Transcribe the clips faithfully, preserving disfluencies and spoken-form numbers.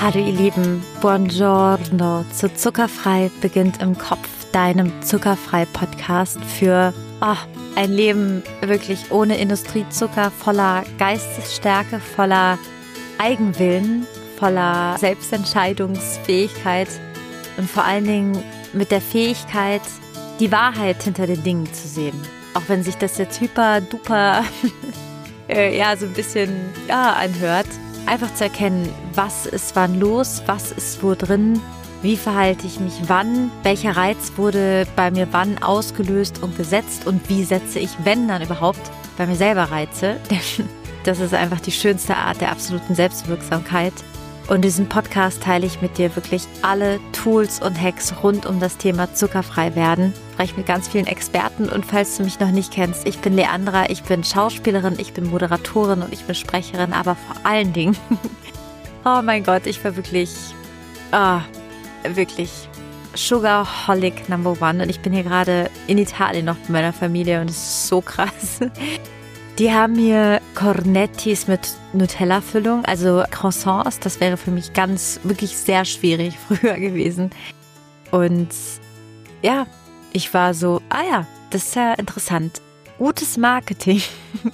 Hallo ihr Lieben, buongiorno zu Zuckerfrei beginnt im Kopf, deinem Zuckerfrei-Podcast für oh, ein Leben wirklich ohne Industriezucker, voller Geistesstärke, voller Eigenwillen, voller Selbstentscheidungsfähigkeit und vor allen Dingen mit der Fähigkeit, die Wahrheit hinter den Dingen zu sehen. Auch wenn sich das jetzt hyper duper äh, ja, so ein bisschen ja, anhört. Einfach zu erkennen, was ist wann los, was ist wo drin, wie verhalte ich mich wann, welcher Reiz wurde bei mir wann ausgelöst und gesetzt und wie setze ich, wenn dann überhaupt, bei mir selber Reize. Denn das ist einfach die schönste Art der absoluten Selbstwirksamkeit. Und diesen Podcast teile ich mit dir wirklich alle Tools und Hacks rund um das Thema zuckerfrei werden. Ich spreche mit ganz vielen Experten und falls du mich noch nicht kennst, ich bin Leandra, ich bin Schauspielerin, ich bin Moderatorin und ich bin Sprecherin, aber vor allen Dingen, oh mein Gott, ich war wirklich, ah, wirklich Sugarholic Number One und ich bin hier gerade in Italien noch mit meiner Familie und es ist so krass. Die haben hier Cornettis mit Nutella-Füllung, also Croissants. Das wäre für mich ganz, wirklich sehr schwierig früher gewesen. Und ja, ich war so, ah ja, das ist ja interessant. Gutes Marketing.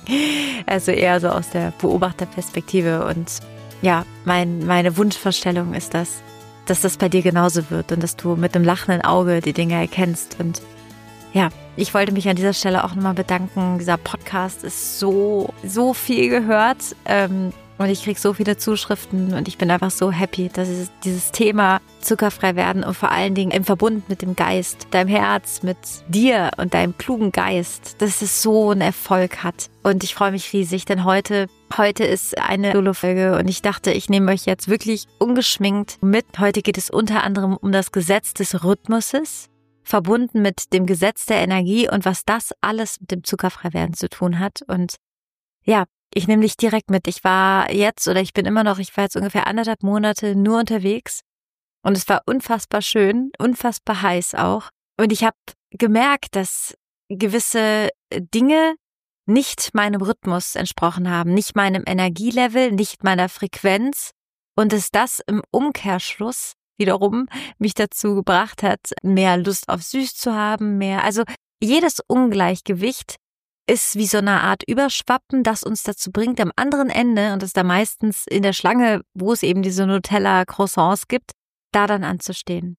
Also eher so aus der Beobachterperspektive. Und ja, mein, meine Wunschvorstellung ist das, dass das bei dir genauso wird und dass du mit einem lachenden Auge die Dinge erkennst. Und ja, ich wollte mich an dieser Stelle auch nochmal bedanken. Dieser Podcast ist so, so viel gehört ähm, und ich kriege so viele Zuschriften und ich bin einfach so happy, dass es dieses Thema zuckerfrei werden und vor allen Dingen im Verbund mit dem Geist, deinem Herz, mit dir und deinem klugen Geist, dass es so einen Erfolg hat. Und ich freue mich riesig, denn heute, heute ist eine Solo-Folge und ich dachte, ich nehme euch jetzt wirklich ungeschminkt mit. Heute geht es unter anderem um das Gesetz des Rhythmuses, verbunden mit dem Gesetz der Energie und was das alles mit dem Zuckerfreiwerden zu tun hat. Und ja, ich nehme dich direkt mit. Ich war jetzt oder ich bin immer noch, ich war jetzt ungefähr anderthalb Monate nur unterwegs und es war unfassbar schön, unfassbar heiß auch. Und ich habe gemerkt, dass gewisse Dinge nicht meinem Rhythmus entsprochen haben, nicht meinem Energielevel, nicht meiner Frequenz und dass das im Umkehrschluss wiederum mich dazu gebracht hat, mehr Lust auf süß zu haben, mehr, also jedes Ungleichgewicht ist wie so eine Art Überschwappen, das uns dazu bringt, am anderen Ende, und das ist da meistens in der Schlange, wo es eben diese Nutella-Croissants gibt, da dann anzustehen.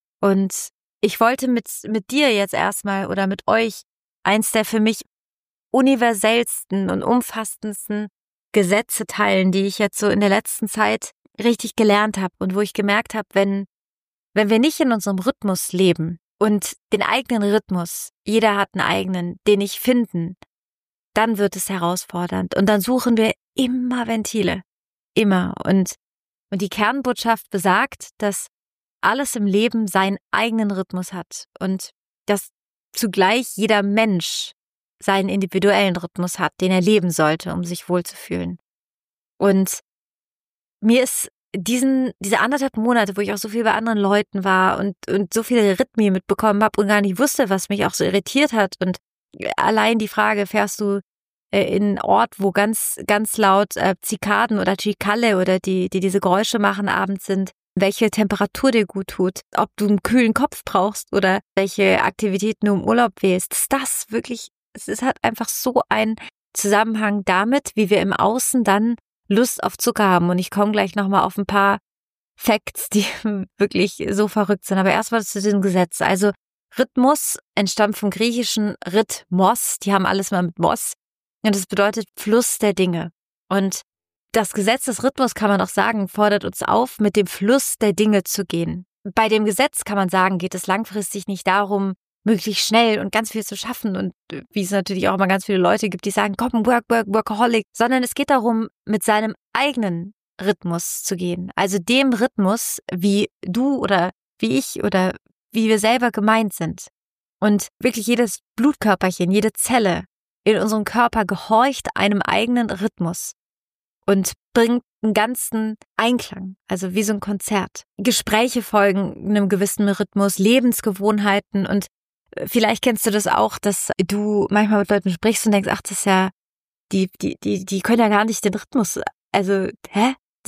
Und ich wollte mit, mit dir jetzt erstmal oder mit euch eins der für mich universellsten und umfassendsten Gesetze teilen, die ich jetzt so in der letzten Zeit richtig gelernt habe und wo ich gemerkt habe, wenn, wenn wir nicht in unserem Rhythmus leben und den eigenen Rhythmus, jeder hat einen eigenen, den nicht finden, dann wird es herausfordernd und dann suchen wir immer Ventile, immer. Und, und die Kernbotschaft besagt, dass alles im Leben seinen eigenen Rhythmus hat und dass zugleich jeder Mensch seinen individuellen Rhythmus hat, den er leben sollte, um sich wohlzufühlen. Und mir ist diesen, diese anderthalb Monate, wo ich auch so viel bei anderen Leuten war und, und so viele Rhythmien mitbekommen habe und gar nicht wusste, was mich auch so irritiert hat. Und allein die Frage, fährst du äh, in einen Ort, wo ganz, ganz laut äh, Zikaden oder Cicale oder die, die diese Geräusche machen abends sind, welche Temperatur dir gut tut, ob du einen kühlen Kopf brauchst oder welche Aktivitäten du im Urlaub wählst. Ist das wirklich, es ist halt einfach so ein Zusammenhang damit, wie wir im Außen dann Lust auf Zucker haben. Und ich komme gleich nochmal auf ein paar Facts, die wirklich so verrückt sind. Aber erstmal zu diesem Gesetz. Also Rhythmus entstammt vom griechischen Rhythmos. Die haben alles mal mit Mos. Und das bedeutet Fluss der Dinge. Und das Gesetz des Rhythmus, kann man auch sagen, fordert uns auf, mit dem Fluss der Dinge zu gehen. Bei dem Gesetz, kann man sagen, geht es langfristig nicht darum, möglichst schnell und ganz viel zu schaffen und wie es natürlich auch immer ganz viele Leute gibt, die sagen, komm, work, work, workaholic, sondern es geht darum, mit seinem eigenen Rhythmus zu gehen. Also dem Rhythmus, wie du oder wie ich oder wie wir selber gemeint sind. Und wirklich jedes Blutkörperchen, jede Zelle in unserem Körper gehorcht einem eigenen Rhythmus und bringt einen ganzen Einklang, also wie so ein Konzert. Gespräche folgen einem gewissen Rhythmus, Lebensgewohnheiten und vielleicht kennst du das auch, dass du manchmal mit Leuten sprichst und denkst, ach, das ist ja, die, die, die, die können ja gar nicht den Rhythmus, also, hä?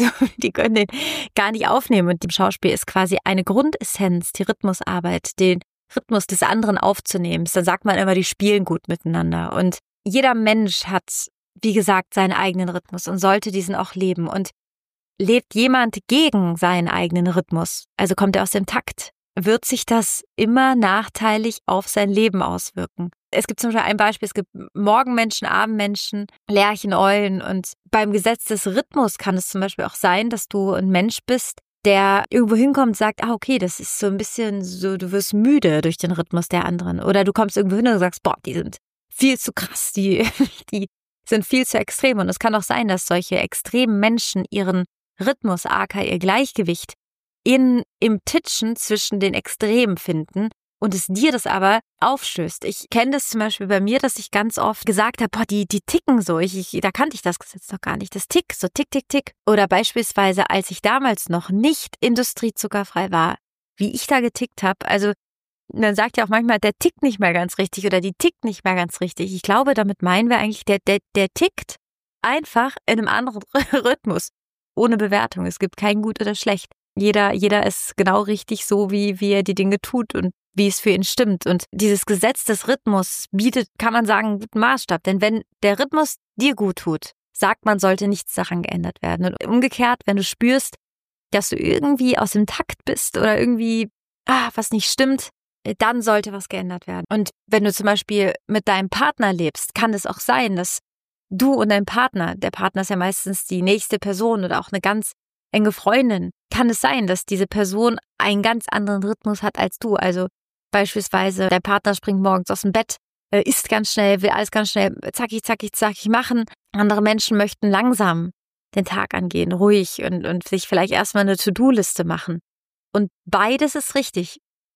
die können den gar nicht aufnehmen. Und im Schauspiel ist quasi eine Grundessenz, die Rhythmusarbeit, den Rhythmus des anderen aufzunehmen. Dann sagt man immer, die spielen gut miteinander. Und jeder Mensch hat, wie gesagt, seinen eigenen Rhythmus und sollte diesen auch leben. Und lebt jemand gegen seinen eigenen Rhythmus, also kommt er aus dem Takt, wird sich das immer nachteilig auf sein Leben auswirken. Es gibt zum Beispiel ein Beispiel, es gibt Morgenmenschen, Abendmenschen, Lerchen, Eulen, und beim Gesetz des Rhythmus kann es zum Beispiel auch sein, dass du ein Mensch bist, der irgendwo hinkommt und sagt, ah okay, das ist so ein bisschen so, du wirst müde durch den Rhythmus der anderen. Oder du kommst irgendwo hin und sagst, boah, die sind viel zu krass, die, die sind viel zu extrem. Und es kann auch sein, dass solche extremen Menschen ihren Rhythmus, aka ihr Gleichgewicht, in, im Titschen zwischen den Extremen finden und es dir das aber aufstößt. Ich kenne das zum Beispiel bei mir, dass ich ganz oft gesagt habe, boah, die, die ticken so, ich, ich, da kannte ich das Gesetz noch gar nicht, das Tick, so tick, tick, tick. Oder beispielsweise, als ich damals noch nicht industriezuckerfrei war, wie ich da getickt habe, also man sagt ja auch manchmal, der tickt nicht mehr ganz richtig oder die tickt nicht mehr ganz richtig. Ich glaube, damit meinen wir eigentlich, der, der, der tickt einfach in einem anderen Rhythmus. Ohne Bewertung. Es gibt kein Gut oder Schlecht. Jeder, jeder ist genau richtig so, wie, wie er die Dinge tut und wie es für ihn stimmt. Und dieses Gesetz des Rhythmus bietet, kann man sagen, einen guten Maßstab. Denn wenn der Rhythmus dir gut tut, sagt man, sollte nichts daran geändert werden. Und umgekehrt, wenn du spürst, dass du irgendwie aus dem Takt bist oder irgendwie, ah, was nicht stimmt, dann sollte was geändert werden. Und wenn du zum Beispiel mit deinem Partner lebst, kann es auch sein, dass du und dein Partner, der Partner ist ja meistens die nächste Person oder auch eine ganz enge Freundin, kann es sein, dass diese Person einen ganz anderen Rhythmus hat als du. Also beispielsweise, der Partner springt morgens aus dem Bett, äh, isst ganz schnell, will alles ganz schnell zackig, zackig, zackig machen. Andere Menschen möchten langsam den Tag angehen, ruhig und, und sich vielleicht erstmal eine To-Do-Liste machen. Und beides ist richtig.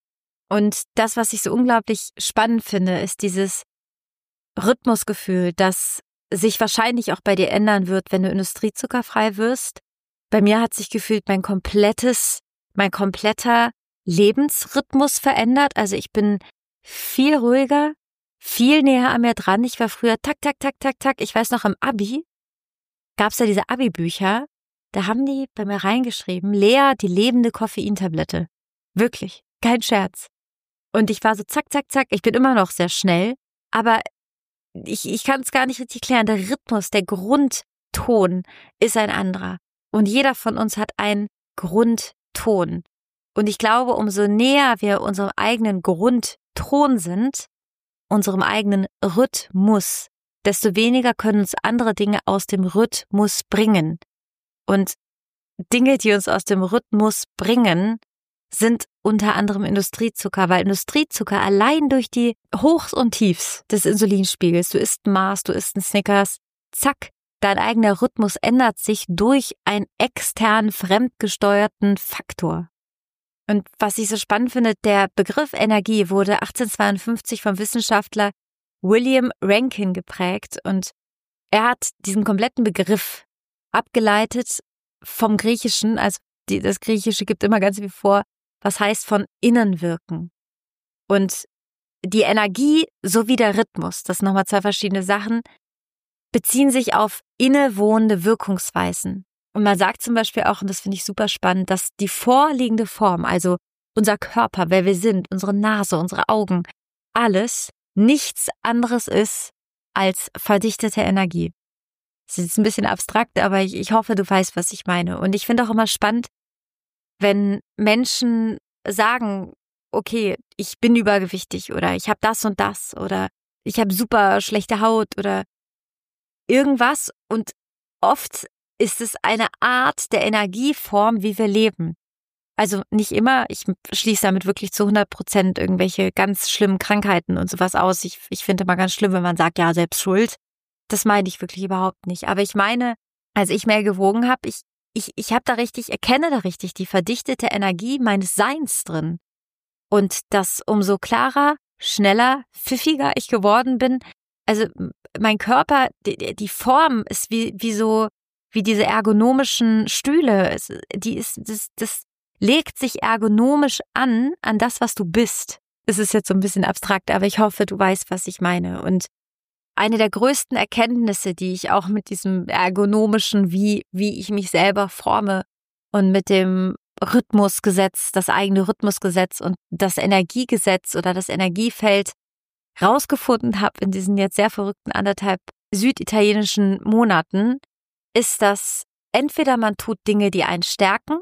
Und das, was ich so unglaublich spannend finde, ist dieses Rhythmusgefühl, das sich wahrscheinlich auch bei dir ändern wird, wenn du industriezuckerfrei wirst. Bei mir hat sich gefühlt mein komplettes, mein kompletter Lebensrhythmus verändert. Also ich bin viel ruhiger, viel näher an mir dran. Ich war früher tak, tak, tak, tak, tak. Ich weiß noch, im Abi gab es ja diese Abi-Bücher. Da haben die bei mir reingeschrieben, Lea, die lebende Koffeintablette. Wirklich, kein Scherz. Und ich war so zack, zack, zack. Ich bin immer noch sehr schnell, aber Ich, ich kann es gar nicht richtig klären. Der Rhythmus, der Grundton ist ein anderer. Und jeder von uns hat einen Grundton. Und ich glaube, umso näher wir unserem eigenen Grundton sind, unserem eigenen Rhythmus, desto weniger können uns andere Dinge aus dem Rhythmus bringen. Und Dinge, die uns aus dem Rhythmus bringen, sind unter anderem Industriezucker, weil Industriezucker allein durch die Hochs und Tiefs des Insulinspiegels, du isst Mars, du isst einen Snickers, zack, dein eigener Rhythmus ändert sich durch einen externen, fremdgesteuerten Faktor. Und was ich so spannend finde, der Begriff Energie wurde achtzehnhundertzweiundfünfzig vom Wissenschaftler William Rankine geprägt und er hat diesen kompletten Begriff abgeleitet vom Griechischen, also die, das Griechische gibt immer ganz viel vor, was heißt von innen wirken. Und die Energie sowie der Rhythmus, das sind nochmal zwei verschiedene Sachen, beziehen sich auf innewohnende Wirkungsweisen. Und man sagt zum Beispiel auch, und das finde ich super spannend, dass die vorliegende Form, also unser Körper, wer wir sind, unsere Nase, unsere Augen, alles nichts anderes ist als verdichtete Energie. Das ist jetzt ein bisschen abstrakt, aber ich, ich hoffe, du weißt, was ich meine. Und ich finde auch immer spannend, wenn Menschen sagen, okay, ich bin übergewichtig oder ich habe das und das oder ich habe super schlechte Haut oder irgendwas. Und oft ist es eine Art der Energieform, wie wir leben. Also nicht immer, ich schließe damit wirklich zu hundert Prozent irgendwelche ganz schlimmen Krankheiten und sowas aus. Ich, ich finde immer ganz schlimm, wenn man sagt, ja, selbst schuld. Das meine ich wirklich überhaupt nicht. Aber ich meine, als ich mehr gewogen habe, ich Ich, ich habe da richtig, erkenne da richtig die verdichtete Energie meines Seins drin. Und dass umso klarer, schneller, pfiffiger ich geworden bin, also mein Körper, die, die Form ist wie, wie so, wie diese ergonomischen Stühle, die ist, das, das legt sich ergonomisch an, an das, was du bist. Es ist jetzt so ein bisschen abstrakt, aber ich hoffe, du weißt, was ich meine. Und eine der größten Erkenntnisse, die ich auch mit diesem ergonomischen, wie, wie ich mich selber forme und mit dem Rhythmusgesetz, das eigene Rhythmusgesetz und das Energiegesetz oder das Energiefeld rausgefunden habe in diesen jetzt sehr verrückten anderthalb süditalienischen Monaten, ist, dass entweder man tut Dinge, die einen stärken,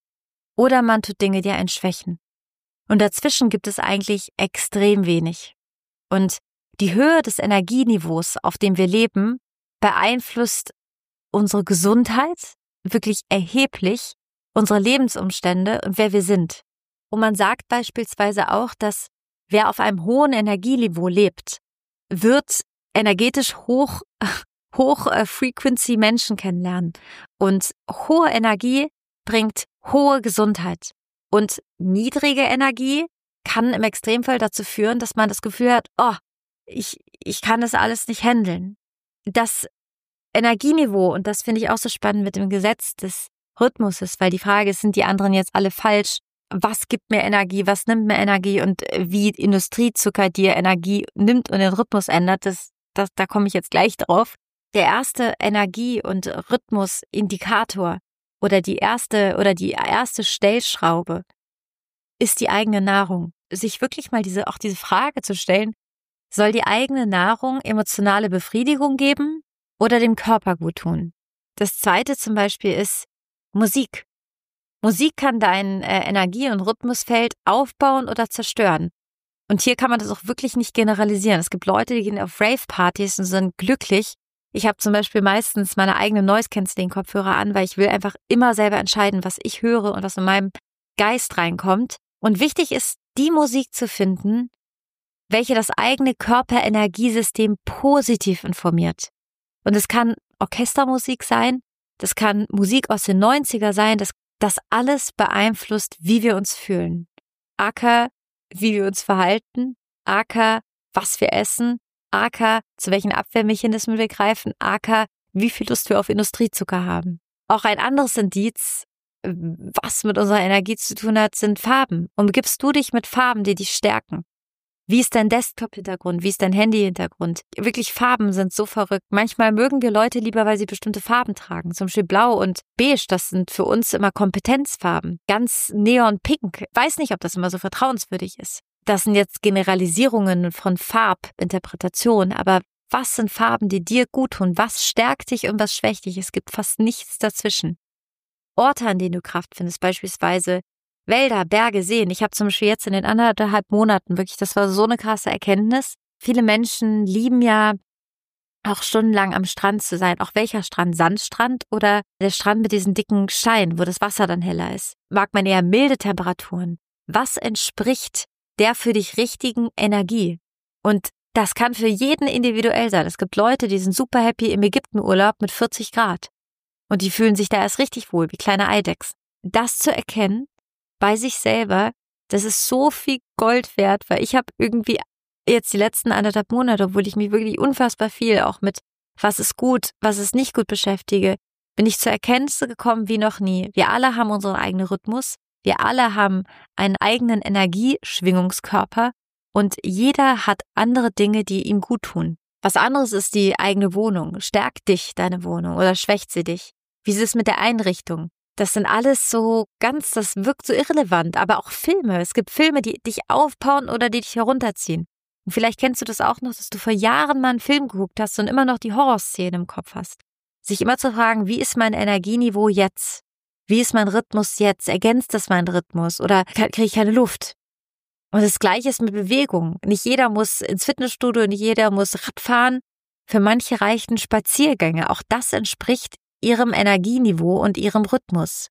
oder man tut Dinge, die einen schwächen. Und dazwischen gibt es eigentlich extrem wenig. Und die Höhe des Energieniveaus, auf dem wir leben, beeinflusst unsere Gesundheit wirklich erheblich, unsere Lebensumstände und wer wir sind. Und man sagt beispielsweise auch, dass wer auf einem hohen Energieniveau lebt, wird energetisch hoch, hoch äh, Frequency Menschen kennenlernen. Und hohe Energie bringt hohe Gesundheit. Und niedrige Energie kann im Extremfall dazu führen, dass man das Gefühl hat, oh, ich, ich kann das alles nicht handeln. Das Energieniveau, und das finde ich auch so spannend mit dem Gesetz des Rhythmuses, weil die Frage ist, sind die anderen jetzt alle falsch? Was gibt mir Energie, was nimmt mir Energie und wie Industriezucker dir Energie nimmt und den Rhythmus ändert, das, das, da komme ich jetzt gleich drauf. Der erste Energie- und Rhythmusindikator oder die erste oder die erste Stellschraube ist die eigene Nahrung. Sich wirklich mal diese auch diese Frage zu stellen, soll die eigene Nahrung emotionale Befriedigung geben oder dem Körper gut tun? Das zweite zum Beispiel ist Musik. Musik kann dein äh, Energie- und Rhythmusfeld aufbauen oder zerstören. Und hier kann man das auch wirklich nicht generalisieren. Es gibt Leute, die gehen auf Rave-Partys und sind glücklich. Ich habe zum Beispiel meistens meine eigene Noise-Canceling-Kopfhörer an, weil ich will einfach immer selber entscheiden, was ich höre und was in meinem Geist reinkommt. Und wichtig ist, die Musik zu finden, welche das eigene Körperenergiesystem positiv informiert. Und es kann Orchestermusik sein, das kann Musik aus den neunziger sein, das, das alles beeinflusst, wie wir uns fühlen. Aka, wie wir uns verhalten, Aka, was wir essen, Aka, zu welchen Abwehrmechanismen wir greifen, Aka, wie viel Lust wir auf Industriezucker haben. Auch ein anderes Indiz, was mit unserer Energie zu tun hat, sind Farben. Umgibst du dich mit Farben, die dich stärken? Wie ist dein Desktop-Hintergrund? Wie ist dein Handy-Hintergrund? Wirklich, Farben sind so verrückt. Manchmal mögen wir Leute lieber, weil sie bestimmte Farben tragen. Zum Beispiel Blau und Beige, das sind für uns immer Kompetenzfarben. Ganz Neon-Pink. Weiß nicht, ob das immer so vertrauenswürdig ist. Das sind jetzt Generalisierungen von Farbinterpretation. Aber was sind Farben, die dir gut tun? Was stärkt dich und was schwächt dich? Es gibt fast nichts dazwischen. Orte, an denen du Kraft findest, beispielsweise Wälder, Berge, Seen. Ich habe zum Beispiel jetzt in den anderthalb Monaten wirklich, das war so eine krasse Erkenntnis. Viele Menschen lieben ja auch stundenlang am Strand zu sein. Auch welcher Strand? Sandstrand oder der Strand mit diesen dicken Steinen, wo das Wasser dann heller ist? Mag man eher milde Temperaturen? Was entspricht der für dich richtigen Energie? Und das kann für jeden individuell sein. Es gibt Leute, die sind super happy im Ägyptenurlaub mit vierzig Grad. Und die fühlen sich da erst richtig wohl, wie kleine Eidechsen. Das zu erkennen, bei sich selber, das ist so viel Gold wert, weil ich habe irgendwie jetzt die letzten anderthalb Monate, obwohl ich mich wirklich unfassbar viel auch mit was ist gut, was ist nicht gut beschäftige, bin ich zur Erkenntnis gekommen wie noch nie. Wir alle haben unseren eigenen Rhythmus, wir alle haben einen eigenen Energieschwingungskörper und jeder hat andere Dinge, die ihm gut tun. Was anderes ist die eigene Wohnung. Stärkt dich deine Wohnung oder schwächt sie dich? Wie ist es mit der Einrichtung? Das sind alles so ganz, das wirkt so irrelevant, aber auch Filme. Es gibt Filme, die dich aufbauen oder die dich herunterziehen. Und vielleicht kennst du das auch noch, dass du vor Jahren mal einen Film geguckt hast und immer noch die Horrorszene im Kopf hast. Sich immer zu fragen, wie ist mein Energieniveau jetzt? Wie ist mein Rhythmus jetzt? Ergänzt das meinen Rhythmus oder kriege ich keine Luft? Und das Gleiche ist mit Bewegung. Nicht jeder muss ins Fitnessstudio, nicht jeder muss Radfahren. Für manche reichen Spaziergänge. Auch das entspricht ihrem Energieniveau und ihrem Rhythmus.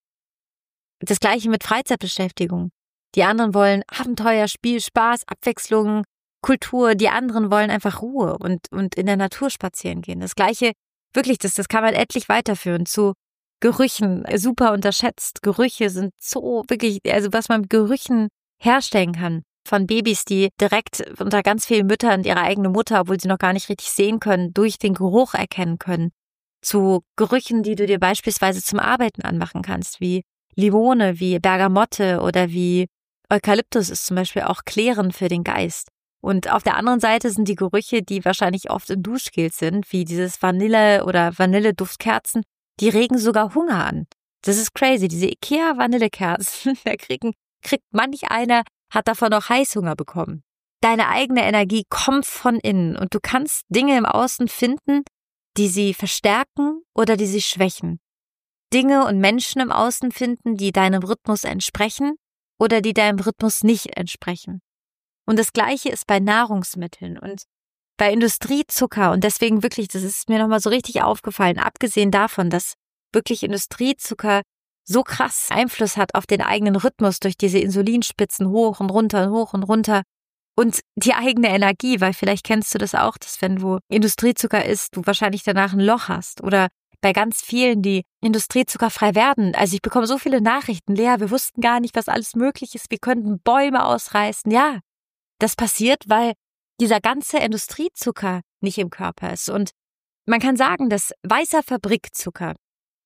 Das Gleiche mit Freizeitbeschäftigung. Die anderen wollen Abenteuer, Spiel, Spaß, Abwechslung, Kultur. Die anderen wollen einfach Ruhe und, und in der Natur spazieren gehen. Das Gleiche, wirklich, das, das kann man etlich weiterführen zu Gerüchen. Super unterschätzt. Gerüche sind so wirklich, also was man mit Gerüchen herstellen kann. Von Babys, die direkt unter ganz vielen Müttern ihre eigene Mutter, obwohl sie noch gar nicht richtig sehen können, durch den Geruch erkennen können. Zu Gerüchen, die du dir beispielsweise zum Arbeiten anmachen kannst, wie Limone, wie Bergamotte oder wie Eukalyptus ist zum Beispiel auch klärend für den Geist. Und auf der anderen Seite sind die Gerüche, die wahrscheinlich oft im Duschgel sind, wie dieses Vanille- oder Vanilleduftkerzen, die regen sogar Hunger an. Das ist crazy. Diese Ikea-Vanillekerzen, da kriegen, kriegt manch einer, hat davon noch Heißhunger bekommen. Deine eigene Energie kommt von innen und du kannst Dinge im Außen finden, die sie verstärken oder die sie schwächen. Dinge und Menschen im Außen finden, die deinem Rhythmus entsprechen oder die deinem Rhythmus nicht entsprechen. Und das Gleiche ist bei Nahrungsmitteln und bei Industriezucker. Und deswegen wirklich, das ist mir nochmal so richtig aufgefallen, abgesehen davon, dass wirklich Industriezucker so krass Einfluss hat auf den eigenen Rhythmus durch diese Insulinspitzen hoch und runter und hoch und runter und die eigene Energie, weil vielleicht kennst du das auch, dass wenn du Industriezucker isst, du wahrscheinlich danach ein Loch hast oder bei ganz vielen, die industriezuckerfrei werden. Also ich bekomme so viele Nachrichten, Lea, wir wussten gar nicht, was alles möglich ist, wir könnten Bäume ausreißen. Ja, das passiert, weil dieser ganze Industriezucker nicht im Körper ist. Und man kann sagen, dass weißer Fabrikzucker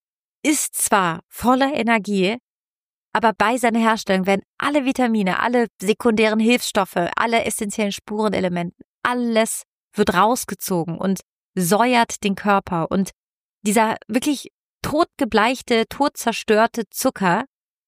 ist zwar voller Energie, aber bei seiner Herstellung werden alle Vitamine, alle sekundären Hilfsstoffe, alle essentiellen Spurenelemente, alles wird rausgezogen und säuert den Körper. Und dieser wirklich totgebleichte, totzerstörte Zucker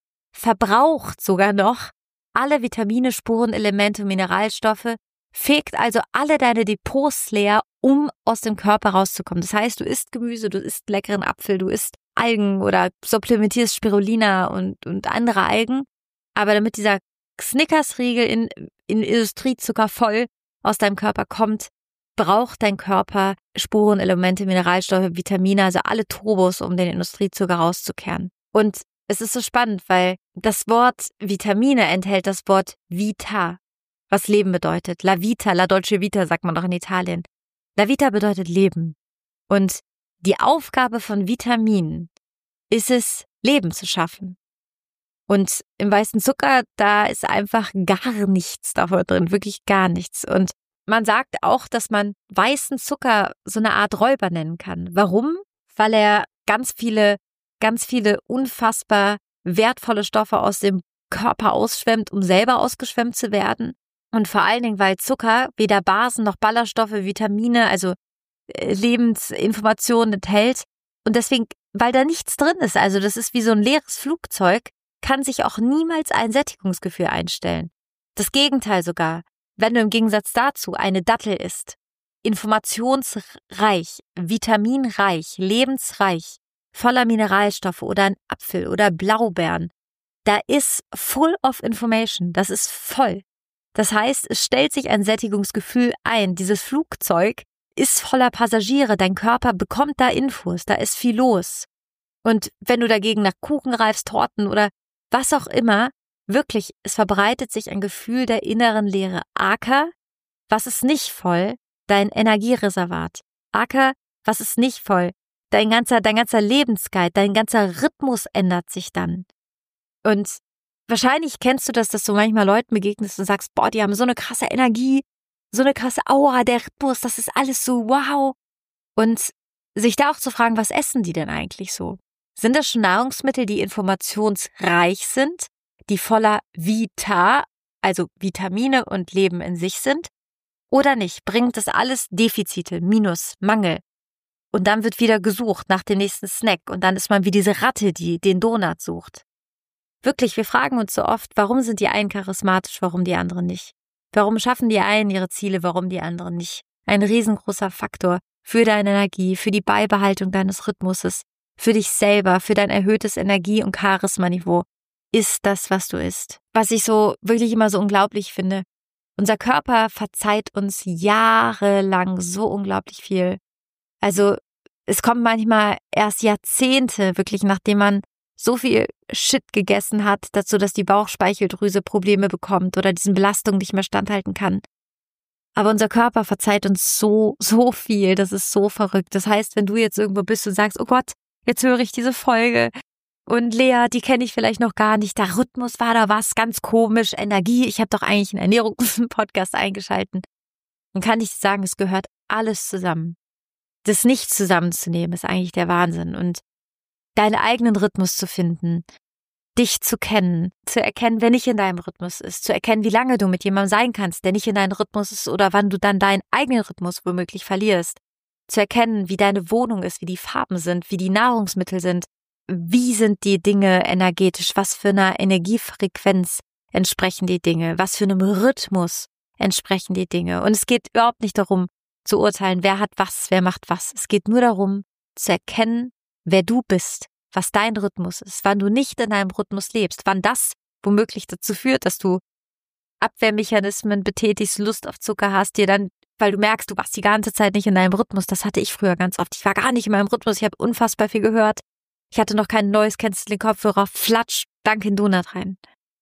verbraucht sogar noch alle Vitamine, Spurenelemente und Mineralstoffe, fegt also alle deine Depots leer, um aus dem Körper rauszukommen. Das heißt, du isst Gemüse, du isst leckeren Apfel, du isst Algen oder supplementierst Spirulina und, und andere Algen. Aber damit dieser Snickers-Riegel in, in Industriezucker voll aus deinem Körper kommt, braucht dein Körper Spurenelemente, Mineralstoffe, Vitamine, also alle Turbos, um den Industriezucker rauszukehren. Und es ist so spannend, weil das Wort Vitamine enthält das Wort Vita, was Leben bedeutet. La Vita, la Dolce Vita, sagt man doch in Italien. La Vita bedeutet Leben. Und die Aufgabe von Vitaminen ist es, Leben zu schaffen. Und im weißen Zucker, da ist einfach gar nichts davon drin, wirklich gar nichts. Und man sagt auch, dass man weißen Zucker so eine Art Räuber nennen kann. Warum? Weil er ganz viele, ganz viele unfassbar wertvolle Stoffe aus dem Körper ausschwemmt, um selber ausgeschwemmt zu werden. Und vor allen Dingen, weil Zucker weder Basen noch Ballaststoffe, Vitamine, also Lebensinformationen enthält. Und deswegen, weil da nichts drin ist, also das ist wie so ein leeres Flugzeug, kann sich auch niemals ein Sättigungsgefühl einstellen. Das Gegenteil sogar. Wenn du im Gegensatz dazu eine Dattel isst, informationsreich, vitaminreich, lebensreich, voller Mineralstoffe oder ein Apfel oder Blaubeeren, da ist full of information, das ist voll. Das heißt, es stellt sich ein Sättigungsgefühl ein. Dieses Flugzeug ist voller Passagiere, dein Körper bekommt da Infos, da ist viel los. Und wenn du dagegen nach Kuchen greifst, Torten oder was auch immer, wirklich, es verbreitet sich ein Gefühl der inneren Leere. Acker, was ist nicht voll? Dein Energiereservat. Acker, was ist nicht voll? Dein ganzer, dein ganzer Lebensgeist, dein ganzer Rhythmus ändert sich dann. Und wahrscheinlich kennst du das, dass du manchmal Leuten begegnest und sagst, boah, die haben so eine krasse Energie, so eine krasse Aura, der Rhythmus, das ist alles so wow. Und sich da auch zu fragen, was essen die denn eigentlich so? Sind das schon Nahrungsmittel, die informationsreich sind, die voller Vita, also Vitamine und Leben in sich sind? Oder nicht? Bringt das alles Defizite, Minus, Mangel? Und dann wird wieder gesucht nach dem nächsten Snack und dann ist man wie diese Ratte, die den Donut sucht. Wirklich, wir fragen uns so oft, warum sind die einen charismatisch, warum die anderen nicht? Warum schaffen die einen ihre Ziele, warum die anderen nicht? Ein riesengroßer Faktor für deine Energie, für die Beibehaltung deines Rhythmuses, für dich selber, für dein erhöhtes Energie- und Charismaniveau ist das, was du isst. Was ich so wirklich immer so unglaublich finde. Unser Körper verzeiht uns jahrelang so unglaublich viel. Also es kommt manchmal erst Jahrzehnte, wirklich nachdem man so viel Shit gegessen hat, dazu, dass die Bauchspeicheldrüse Probleme bekommt oder diesen Belastungen nicht mehr standhalten kann. Aber unser Körper verzeiht uns so, so viel, das ist so verrückt. Das heißt, wenn du jetzt irgendwo bist und sagst, oh Gott, jetzt höre ich diese Folge und Lea, die kenne ich vielleicht noch gar nicht, der Rhythmus war da was, ganz komisch, Energie, ich habe doch eigentlich einen Ernährungspodcast eingeschalten. Dann kann ich sagen, es gehört alles zusammen. Das nicht zusammenzunehmen, ist eigentlich der Wahnsinn. Und deinen eigenen Rhythmus zu finden, dich zu kennen, zu erkennen, wer nicht in deinem Rhythmus ist, zu erkennen, wie lange du mit jemandem sein kannst, der nicht in deinem Rhythmus ist oder wann du dann deinen eigenen Rhythmus womöglich verlierst, zu erkennen, wie deine Wohnung ist, wie die Farben sind, wie die Nahrungsmittel sind, wie sind die Dinge energetisch, was für einer Energiefrequenz entsprechen die Dinge, was für einem Rhythmus entsprechen die Dinge. Und es geht überhaupt nicht darum, zu urteilen, wer hat was, wer macht was. Es geht nur darum, zu erkennen, wer du bist, was dein Rhythmus ist, wann du nicht in deinem Rhythmus lebst, wann das womöglich dazu führt, dass du Abwehrmechanismen betätigst, Lust auf Zucker hast, dir dann, weil du merkst, du warst die ganze Zeit nicht in deinem Rhythmus. Das hatte ich früher ganz oft. Ich war gar nicht in meinem Rhythmus. Ich habe unfassbar viel gehört. Ich hatte noch kein neues, kennst du den Kopfhörer, flatsch, Dunkin' Donut rein.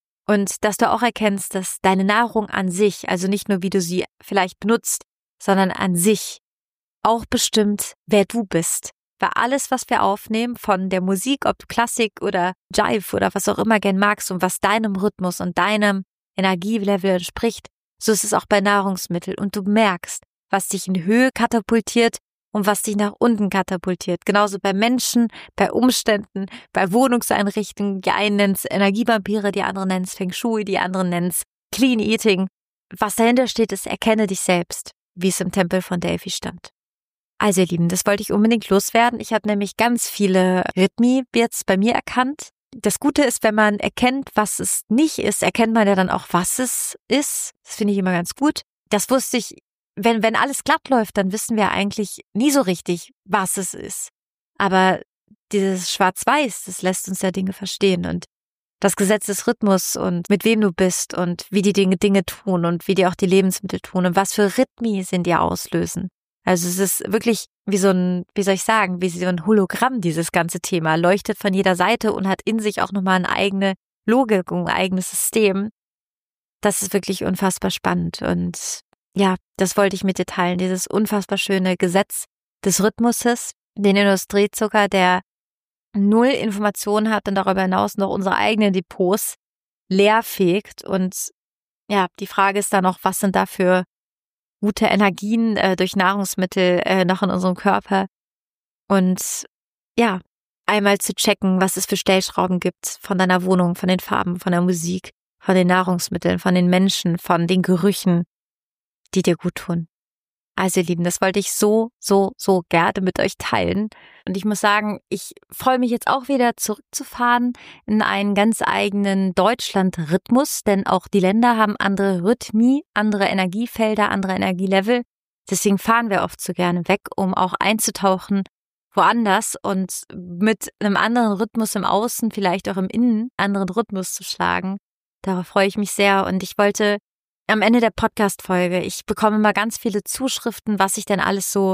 Und dass du auch erkennst, dass deine Nahrung an sich, also nicht nur wie du sie vielleicht benutzt, sondern an sich auch bestimmt, wer du bist. Weil alles, was wir aufnehmen, von der Musik, ob du Klassik oder Jive oder was auch immer gern magst und was deinem Rhythmus und deinem Energielevel entspricht, so ist es auch bei Nahrungsmitteln. Und du merkst, was dich in Höhe katapultiert und was dich nach unten katapultiert. Genauso bei Menschen, bei Umständen, bei Wohnungseinrichtungen. Die einen nennen es Energievampire, die anderen nennen es Feng Shui, die anderen nennen es Clean Eating. Was dahinter steht, ist, erkenne dich selbst, wie es im Tempel von Delphi stand. Also ihr Lieben, das wollte ich unbedingt loswerden. Ich habe nämlich ganz viele Rhythmi jetzt bei mir erkannt. Das Gute ist, wenn man erkennt, was es nicht ist, erkennt man ja dann auch, was es ist. Das finde ich immer ganz gut. Das wusste ich, wenn, wenn alles glatt läuft, dann wissen wir eigentlich nie so richtig, was es ist. Aber dieses Schwarz-Weiß, das lässt uns ja Dinge verstehen. Und das Gesetz des Rhythmus und mit wem du bist und wie die Dinge Dinge tun und wie dir auch die Lebensmittel tun und was für Rhythmi sie in dir auslösen. Also es ist wirklich wie so ein, wie soll ich sagen, wie so ein Hologramm, dieses ganze Thema, leuchtet von jeder Seite und hat in sich auch nochmal eine eigene Logik und ein eigenes System. Das ist wirklich unfassbar spannend und ja, das wollte ich mit dir teilen, dieses unfassbar schöne Gesetz des Rhythmuses, den Industriezucker, der null Informationen hat und darüber hinaus noch unsere eigenen Depots leerfegt. Und ja, die Frage ist dann noch, was sind da für gute Energien äh, durch Nahrungsmittel äh, noch in unserem Körper? Und ja, einmal zu checken, was es für Stellschrauben gibt von deiner Wohnung, von den Farben, von der Musik, von den Nahrungsmitteln, von den Menschen, von den Gerüchen, die dir gut tun. Also ihr Lieben, das wollte ich so, so, so gerne mit euch teilen. Und ich muss sagen, ich freue mich jetzt auch wieder zurückzufahren in einen ganz eigenen Deutschland-Rhythmus, denn auch die Länder haben andere Rhythmi, andere Energiefelder, andere Energielevel. Deswegen fahren wir oft so gerne weg, um auch einzutauchen woanders und mit einem anderen Rhythmus im Außen, vielleicht auch im Innen, anderen Rhythmus zu schlagen. Darauf freue ich mich sehr und ich wollte am Ende der Podcast-Folge, ich bekomme immer ganz viele Zuschriften, was ich denn alles so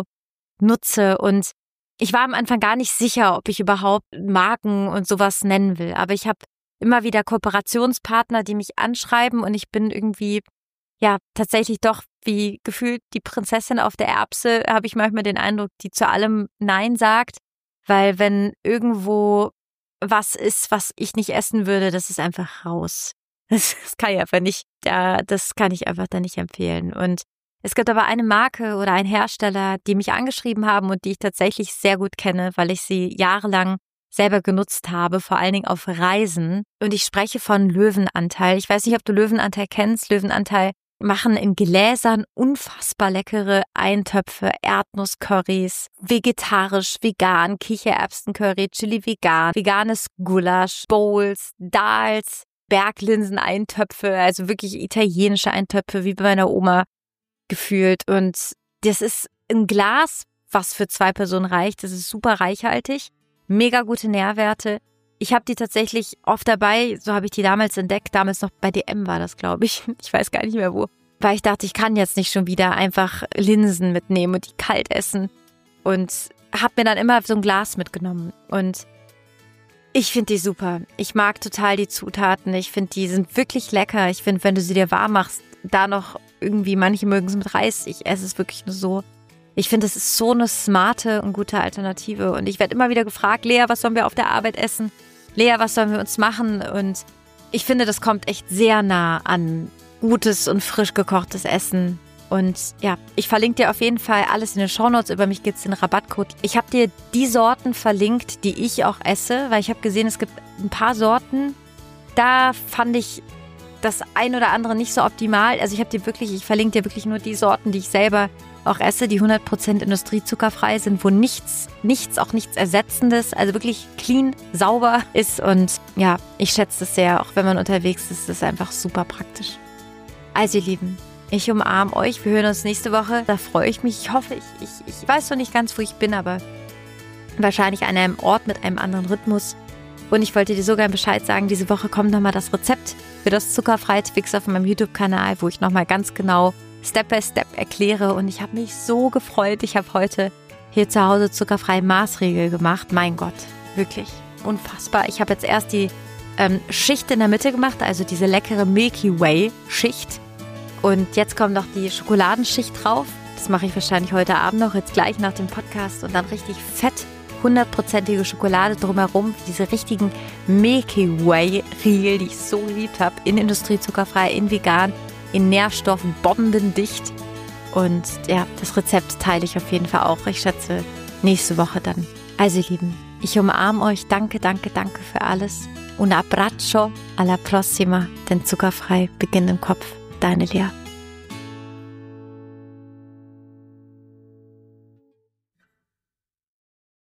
nutze und ich war am Anfang gar nicht sicher, ob ich überhaupt Marken und sowas nennen will, aber ich habe immer wieder Kooperationspartner, die mich anschreiben und ich bin irgendwie, ja, tatsächlich doch wie gefühlt die Prinzessin auf der Erbse, habe ich manchmal den Eindruck, die zu allem Nein sagt, weil wenn irgendwo was ist, was ich nicht essen würde, das ist einfach raus. Das, das kann ich einfach nicht, ja, das kann ich einfach da nicht empfehlen. Und es gibt aber eine Marke oder einen Hersteller, die mich angeschrieben haben und die ich tatsächlich sehr gut kenne, weil ich sie jahrelang selber genutzt habe, vor allen Dingen auf Reisen. Und ich spreche von Löwenanteil. Ich weiß nicht, ob du Löwenanteil kennst. Löwenanteil machen in Gläsern unfassbar leckere Eintöpfe, Erdnusscurrys, vegetarisch, vegan, Kichererbsencurry, Chili vegan, veganes Gulasch, Bowls, Dals, Berglinsen-Eintöpfe, also wirklich italienische Eintöpfe, wie bei meiner Oma gefühlt. Und das ist ein Glas, was für zwei Personen reicht. Das ist super reichhaltig, mega gute Nährwerte. Ich habe die tatsächlich oft dabei, so habe ich die damals entdeckt, damals noch bei D M war das, glaube ich. Ich weiß gar nicht mehr wo. Weil ich dachte, ich kann jetzt nicht schon wieder einfach Linsen mitnehmen und die kalt essen. Und habe mir dann immer so ein Glas mitgenommen. Und ich finde die super. Ich mag total die Zutaten. Ich finde, die sind wirklich lecker. Ich finde, wenn du sie dir warm machst, da noch irgendwie, manche mögen es mit Reis. Ich esse es wirklich nur so. Ich finde, es ist so eine smarte und gute Alternative. Und ich werde immer wieder gefragt, Lea, was sollen wir auf der Arbeit essen? Lea, was sollen wir uns machen? Und ich finde, das kommt echt sehr nah an gutes und frisch gekochtes Essen. Und ja, ich verlinke dir auf jeden Fall alles in den Shownotes. Über mich gibt es den Rabattcode. Ich habe dir die Sorten verlinkt, die ich auch esse, weil ich habe gesehen, es gibt ein paar Sorten, da fand ich das ein oder andere nicht so optimal. Also ich habe dir wirklich, ich verlinke dir wirklich nur die Sorten, die ich selber auch esse, die hundert Prozent industriezuckerfrei sind, wo nichts, nichts, auch nichts Ersetzendes, also wirklich clean, sauber ist. Und ja, ich schätze das sehr, auch wenn man unterwegs ist, ist es einfach super praktisch. Also ihr Lieben, ich umarme euch. Wir hören uns nächste Woche. Da freue ich mich. Ich hoffe, ich, ich, ich weiß noch nicht ganz, wo ich bin, aber wahrscheinlich an einem Ort mit einem anderen Rhythmus. Und ich wollte dir sogar Bescheid sagen, diese Woche kommt nochmal das Rezept für das zuckerfreie Twix auf meinem YouTube-Kanal, wo ich nochmal ganz genau Step by Step erkläre. Und ich habe mich so gefreut. Ich habe heute hier zu Hause zuckerfreie Maßregel gemacht. Mein Gott, wirklich unfassbar. Ich habe jetzt erst die ähm, Schicht in der Mitte gemacht, also diese leckere Milky Way Schicht. Und jetzt kommt noch die Schokoladenschicht drauf. Das mache ich wahrscheinlich heute Abend noch, jetzt gleich nach dem Podcast. Und dann richtig fett, hundertprozentige Schokolade drumherum. Diese richtigen Milky Way Riegel, die ich so geliebt habe. In industriezuckerfrei, in vegan, in Nährstoffen, bombendicht. Und ja, das Rezept teile ich auf jeden Fall auch. Ich schätze, nächste Woche dann. Also ihr Lieben, ich umarme euch. Danke, danke, danke für alles. Un abbraccio, alla prossima, denn zuckerfrei beginnt im Kopf. Deine Lea.